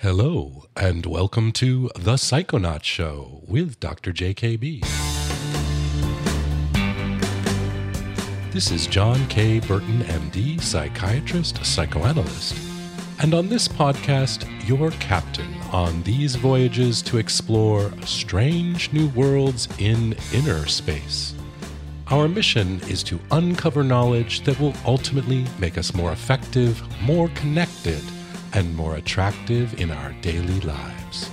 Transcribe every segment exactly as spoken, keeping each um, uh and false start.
Hello, and welcome to The Psychonaut Show with Doctor J K B. This is John K. Burton, M D, psychiatrist, psychoanalyst. And on this podcast, your captain on these voyages to explore strange new worlds in inner space. Our mission is to uncover knowledge that will ultimately make us more effective, more connected, and more attractive in our daily lives.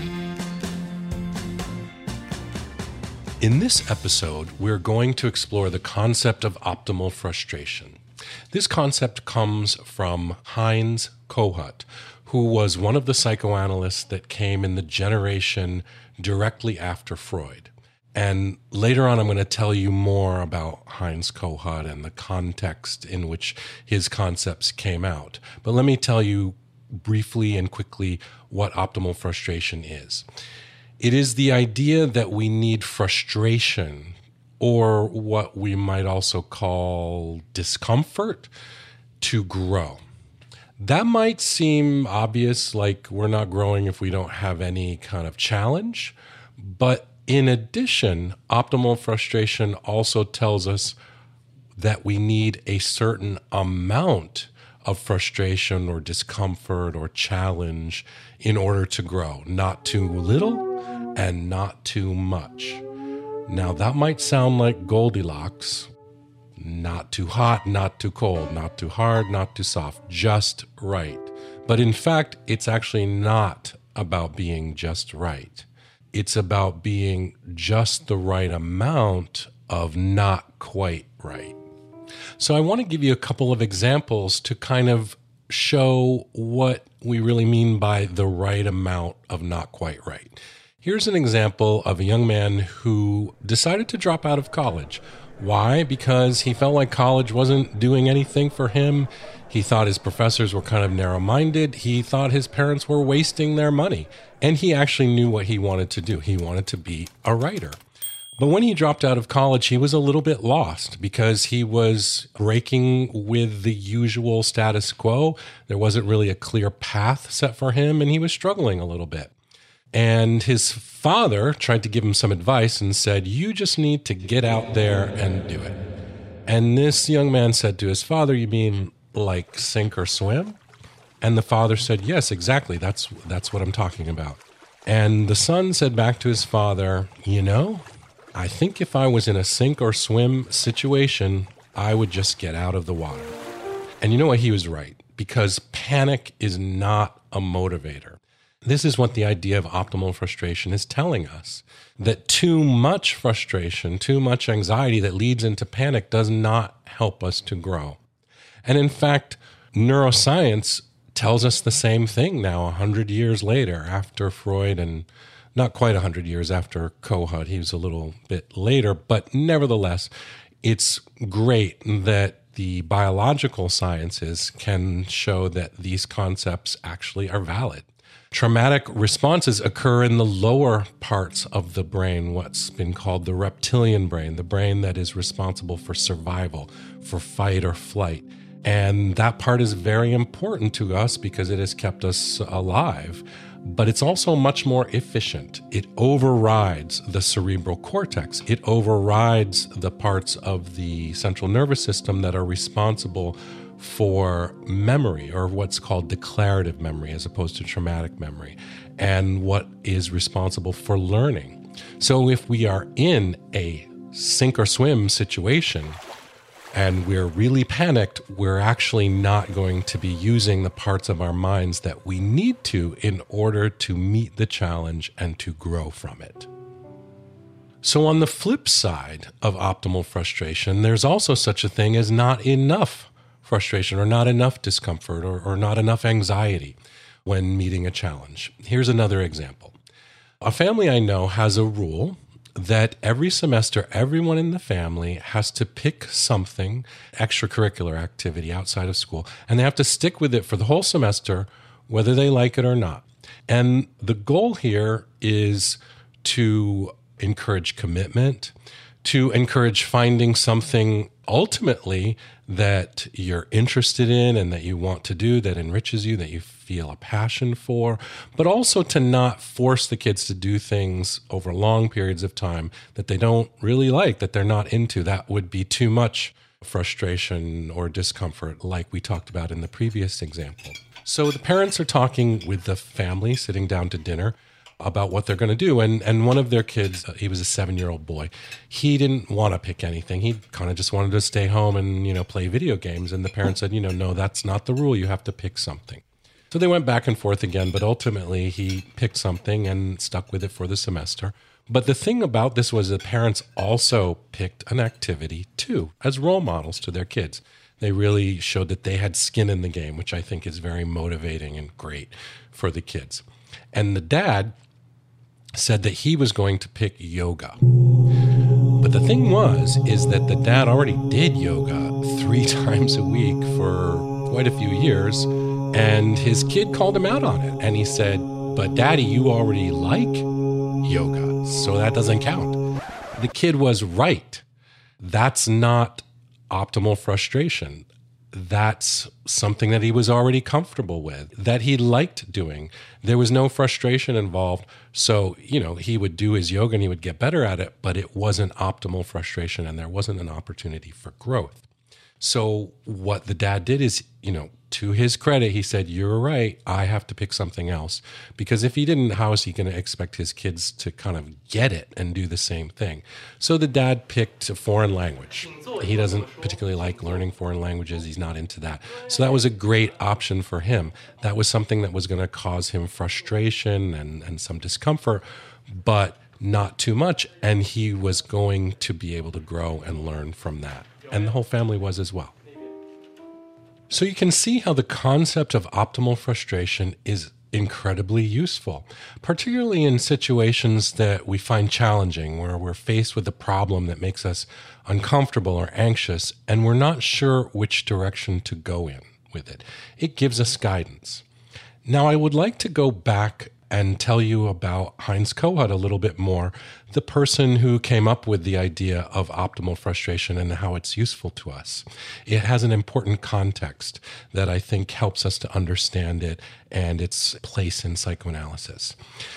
In this episode, we're going to explore the concept of optimal frustration. This concept comes from Heinz Kohut, who was one of the psychoanalysts that came in the generation directly after Freud. And later on, I'm going to tell you more about Heinz Kohut and the context in which his concepts came out. But let me tell you briefly and quickly what optimal frustration is. It is the idea that we need frustration, or what we might also call discomfort, to grow. That might seem obvious, like we're not growing if we don't have any kind of challenge. But in addition, optimal frustration also tells us that we need a certain amount of frustration or discomfort or challenge in order to grow. Not too little and not too much. Now, that might sound like Goldilocks. Not too hot, not too cold, not too hard, not too soft, just right. But in fact, it's actually not about being just right. It's about being just the right amount of not quite right. So I want to give you a couple of examples to kind of show what we really mean by the right amount of not quite right. Here's an example of a young man who decided to drop out of college. Why? Because he felt like college wasn't doing anything for him. He thought his professors were kind of narrow-minded. He thought his parents were wasting their money. And he actually knew what he wanted to do. He wanted to be a writer. But when he dropped out of college, he was a little bit lost because he was breaking with the usual status quo. There wasn't really a clear path set for him, and he was struggling a little bit. And his father tried to give him some advice and said, you just need to get out there and do it. And this young man said to his father, you mean like sink or swim? And the father said, yes, exactly. That's, that's what I'm talking about. And the son said back to his father, you know, I think if I was in a sink or swim situation, I would just get out of the water. And you know what? He was right, because panic is not a motivator. This is what the idea of optimal frustration is telling us, that too much frustration, too much anxiety that leads into panic does not help us to grow. And in fact, neuroscience tells us the same thing now, a hundred years later, after Freud, and not quite a hundred years after Kohut. He was a little bit later, but nevertheless, it's great that the biological sciences can show that these concepts actually are valid. Traumatic responses occur in the lower parts of the brain, what's been called the reptilian brain, the brain that is responsible for survival, for fight or flight. And that part is very important to us because it has kept us alive. But it's also much more efficient. It overrides the cerebral cortex. It overrides the parts of the central nervous system that are responsible for memory, or what's called declarative memory as opposed to traumatic memory, and what is responsible for learning. So if we are in a sink or swim situation and we're really panicked, we're actually not going to be using the parts of our minds that we need to in order to meet the challenge and to grow from it. So on the flip side of optimal frustration, there's also such a thing as not enough frustration, or not enough discomfort, or, or not enough anxiety when meeting a challenge. Here's another example. A family I know has a rule that every semester, everyone in the family has to pick something, extracurricular activity outside of school, and they have to stick with it for the whole semester, whether they like it or not. And the goal here is to encourage commitment, to encourage finding something ultimately that you're interested in and that you want to do, that enriches you, that you feel feel a passion for, but also to not force the kids to do things over long periods of time that they don't really like, that they're not into. That would be too much frustration or discomfort, like we talked about in the previous example. So the parents are talking with the family, sitting down to dinner, about what they're going to do. And and one of their kids, he was a seven-year-old boy, he didn't want to pick anything. He kind of just wanted to stay home and, you know, play video games. And the parents said, you know, no, that's not the rule. You have to pick something. So they went back and forth again, but ultimately he picked something and stuck with it for the semester. But the thing about this was the parents also picked an activity too, as role models to their kids. They really showed that they had skin in the game, which I think is very motivating and great for the kids. And the dad said that he was going to pick yoga. But the thing was, is that the dad already did yoga three times a week for quite a few years, and his kid called him out on it. And he said, but Daddy, you already like yoga, so that doesn't count. The kid was right. That's not optimal frustration. That's something that he was already comfortable with, that he liked doing. There was no frustration involved. So, you know, he would do his yoga and he would get better at it, but it wasn't optimal frustration and there wasn't an opportunity for growth. So what the dad did is, you know, to his credit, he said, you're right, I have to pick something else. Because if he didn't, how is he going to expect his kids to kind of get it and do the same thing? So the dad picked a foreign language. He doesn't particularly like learning foreign languages. He's not into that. So that was a great option for him. That was something that was going to cause him frustration and, and some discomfort, but not too much. And he was going to be able to grow and learn from that. And the whole family was as well. So you can see how the concept of optimal frustration is incredibly useful, particularly in situations that we find challenging, where we're faced with a problem that makes us uncomfortable or anxious, and we're not sure which direction to go in with it. It gives us guidance. Now, I would like to go back and tell you about Heinz Kohut a little bit more, the person who came up with the idea of optimal frustration and how it's useful to us. It has an important context that I think helps us to understand it and its place in psychoanalysis.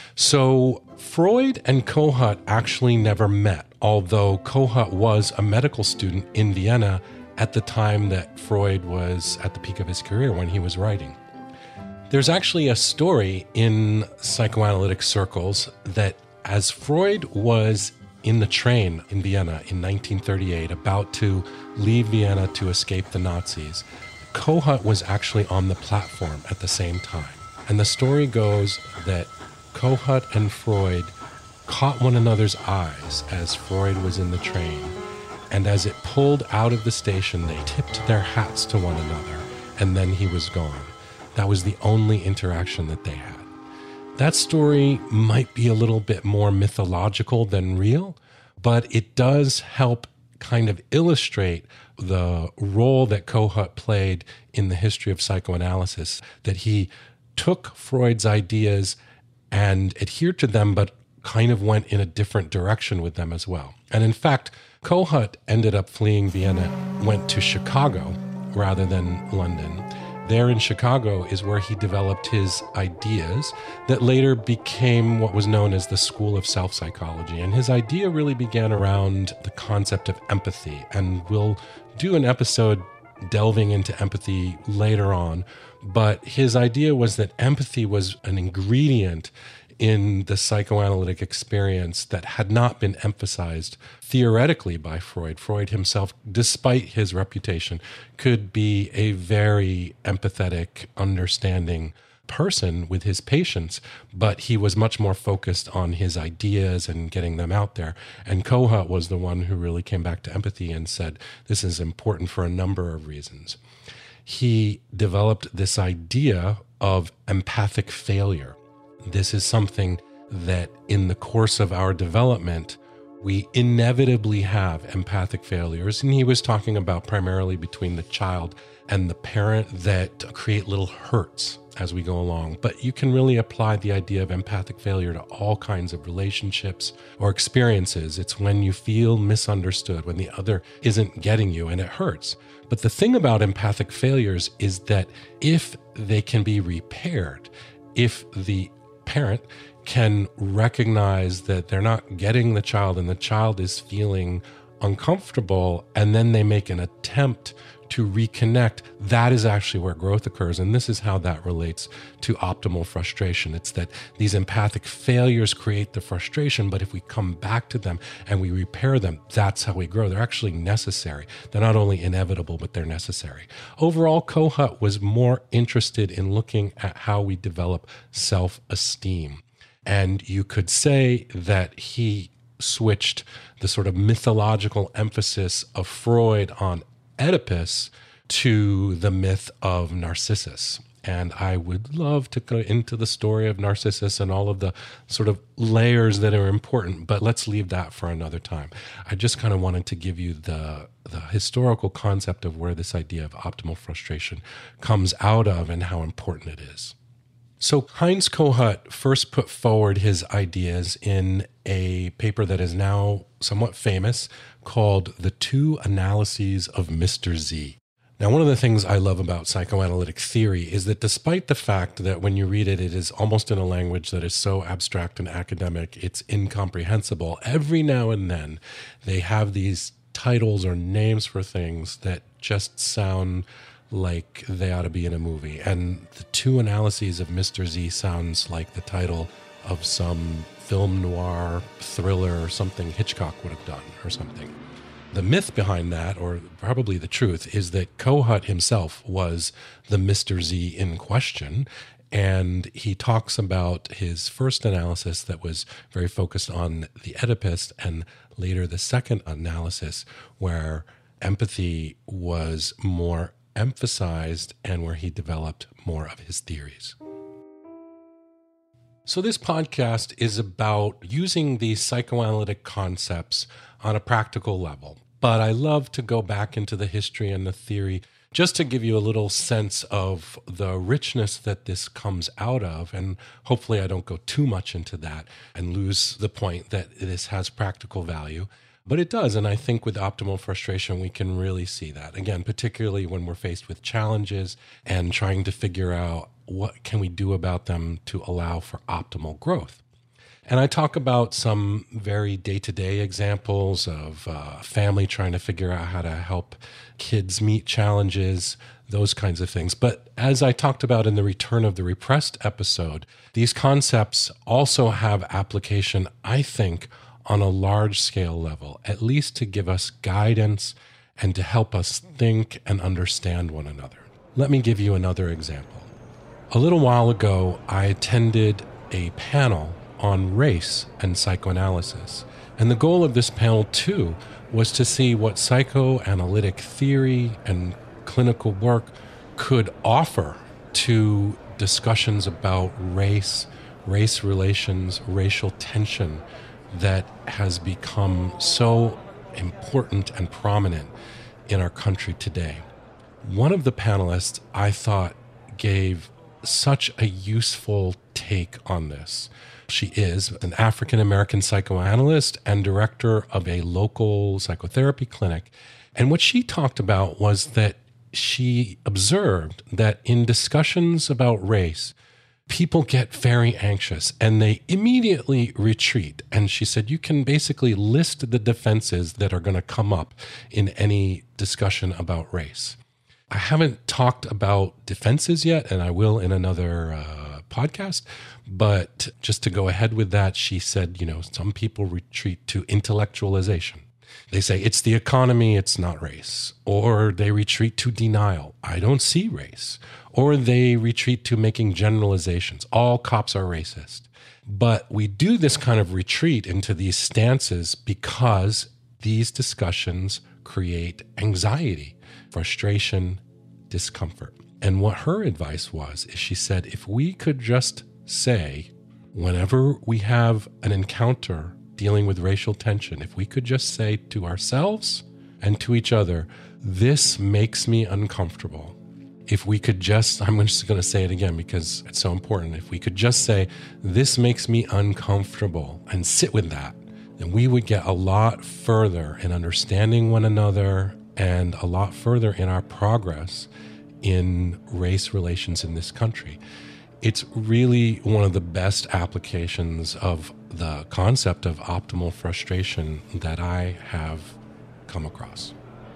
So Freud and Kohut actually never met, although Kohut was a medical student in Vienna at the time that Freud was at the peak of his career when he was writing. There's actually a story in psychoanalytic circles that as Freud was in the train in Vienna in nineteen thirty-eight, about to leave Vienna to escape the Nazis, Kohut was actually on the platform at the same time. And the story goes that Kohut and Freud caught one another's eyes as Freud was in the train. And as it pulled out of the station, they tipped their hats to one another, and then he was gone. That was the only interaction that they had. That story might be a little bit more mythological than real, but it does help kind of illustrate the role that Kohut played in the history of psychoanalysis, that he took Freud's ideas and adhered to them, but kind of went in a different direction with them as well. And in fact, Kohut ended up fleeing Vienna, went to Chicago rather than London. There in Chicago is where he developed his ideas that later became what was known as the School of Self-Psychology. And his idea really began around the concept of empathy. And we'll do an episode delving into empathy later on. But his idea was that empathy was an ingredient in the psychoanalytic experience that had not been emphasized theoretically by Freud. Freud himself, despite his reputation, could be a very empathetic, understanding person with his patients, but he was much more focused on his ideas and getting them out there. And Kohut was the one who really came back to empathy and said, this is important for a number of reasons. He developed this idea of empathic failure. This is something that in the course of our development, we inevitably have empathic failures. And he was talking about primarily between the child and the parent that create little hurts as we go along. But you can really apply the idea of empathic failure to all kinds of relationships or experiences. It's when you feel misunderstood, when the other isn't getting you, and it hurts. But the thing about empathic failures is that if they can be repaired, if the parent can recognize that they're not getting the child and the child is feeling uncomfortable, and then they make an attempt to reconnect, that is actually where growth occurs. And this is how that relates to optimal frustration. It's that these empathic failures create the frustration, but if we come back to them and we repair them, that's how we grow. They're actually necessary. They're not only inevitable, but they're necessary. Overall, Kohut was more interested in looking at how we develop self-esteem. And you could say that he switched the sort of mythological emphasis of Freud on Oedipus to the myth of Narcissus. And I would love to go into the story of Narcissus and all of the sort of layers that are important, but let's leave that for another time. I just kind of wanted to give you the, the historical concept of where this idea of optimal frustration comes out of and how important it is. So Heinz Kohut first put forward his ideas in a paper that is now somewhat famous called The Two Analyses of Mister Z. Now, one of the things I love about psychoanalytic theory is that despite the fact that when you read it, it is almost in a language that is so abstract and academic, it's incomprehensible, every now and then they have these titles or names for things that just sound like they ought to be in a movie. And The Two Analyses of Mister Z sounds like the title of some film noir thriller or something Hitchcock would have done or something. The myth behind that, or probably the truth, is that Kohut himself was the Mister Z in question. And he talks about his first analysis that was very focused on the Oedipus, and later the second analysis where empathy was more emphasized and where he developed more of his theories. So this podcast is about using these psychoanalytic concepts on a practical level. But I love to go back into the history and the theory just to give you a little sense of the richness that this comes out of. And hopefully I don't go too much into that and lose the point that this has practical value. But it does, and I think with optimal frustration, we can really see that. Again, particularly when we're faced with challenges and trying to figure out what can we do about them to allow for optimal growth. And I talk about some very day-to-day examples of uh, family trying to figure out how to help kids meet challenges, those kinds of things. But as I talked about in the Return of the Repressed episode, these concepts also have application, I think, on a large scale level, at least to give us guidance and to help us think and understand one another. Let me give you another example. A little while ago, I attended a panel on race and psychoanalysis. And the goal of this panel, too, was to see what psychoanalytic theory and clinical work could offer to discussions about race, race relations, racial tension, that has become so important and prominent in our country today. One of the panelists, I thought, gave such a useful take on this. She is an African-American psychoanalyst and director of a local psychotherapy clinic. And what she talked about was that she observed that in discussions about race, people get very anxious and they immediately retreat. And she said, you can basically list the defenses that are going to come up in any discussion about race. I haven't talked about defenses yet, and I will in another uh, podcast. But just to go ahead with that, she said, you know, some people retreat to intellectualization. They say it's the economy, it's not race. Or they retreat to denial. I don't see race. Or they retreat to making generalizations. All cops are racist. But we do this kind of retreat into these stances because these discussions create anxiety, frustration, discomfort. And what her advice was, is she said, if we could just say, whenever we have an encounter dealing with racial tension, if we could just say to ourselves and to each other, this makes me uncomfortable. If we could just, I'm just going to say it again because it's so important. If we could just say, this makes me uncomfortable, and sit with that, then we would get a lot further in understanding one another and a lot further in our progress in race relations in this country. It's really one of the best applications of the concept of optimal frustration that I have come across.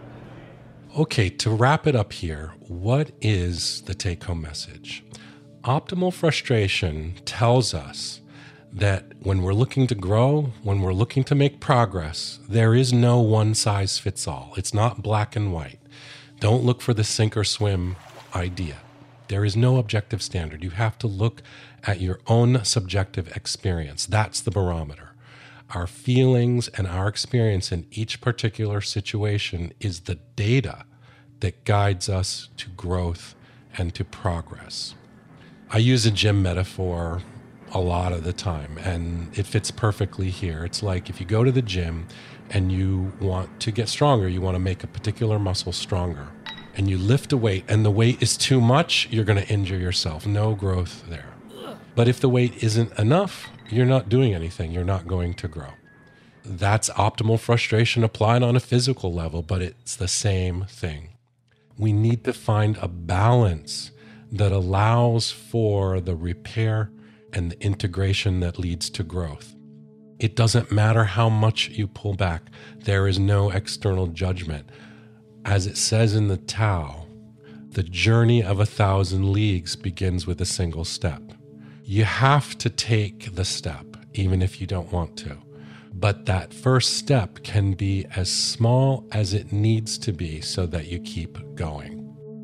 Okay, to wrap it up here, what is the take-home message? Optimal frustration tells us that when we're looking to grow, when we're looking to make progress, there is no one size fits all. It's not black and white. Don't look for the sink or swim idea. There is no objective standard. You have to look at your own subjective experience. That's the barometer. Our feelings and our experience in each particular situation is the data that guides us to growth and to progress. I use a gym metaphor a lot of the time, and it fits perfectly here. It's like if you go to the gym and you want to get stronger, you want to make a particular muscle stronger, and you lift a weight and the weight is too much, you're going to injure yourself. No growth there. But if the weight isn't enough, you're not doing anything. You're not going to grow. That's optimal frustration applied on a physical level, but it's the same thing. We need to find a balance that allows for the repair and the integration that leads to growth. It doesn't matter how much you pull back. There is no external judgment. As it says in the Tao, the journey of a thousand leagues begins with a single step. You have to take the step, even if you don't want to. But that first step can be as small as it needs to be so that you keep going.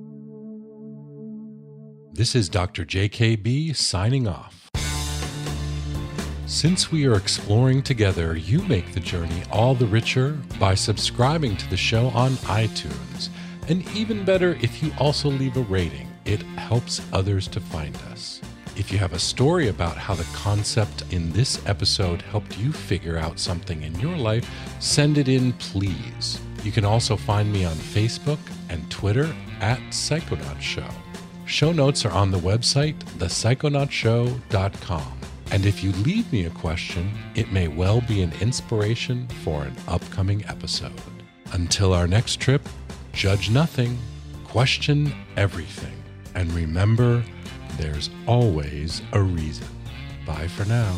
This is Doctor J K B signing off. Since we are exploring together, you make the journey all the richer by subscribing to the show on iTunes. And even better, if you also leave a rating, it helps others to find us. If you have a story about how the concept in this episode helped you figure out something in your life, send it in, please. You can also find me on Facebook and Twitter at Psychonaut Show. Show notes are on the website, the psychonaut show dot com. And if you leave me a question, it may well be an inspiration for an upcoming episode. Until our next trip, judge nothing, question everything, and remember, there's always a reason. Bye for now.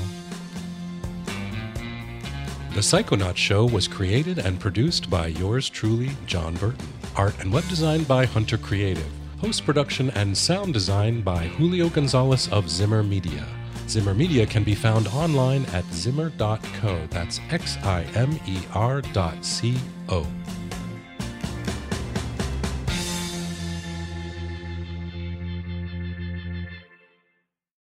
The Psychonaut Show was created and produced by yours truly, John Burton. Art and web design by Hunter Creative. Post-production and sound design by Julio Gonzalez of Zimmer Media. Zimmer Media can be found online at zimmer dot co. That's X I M E R dot C O.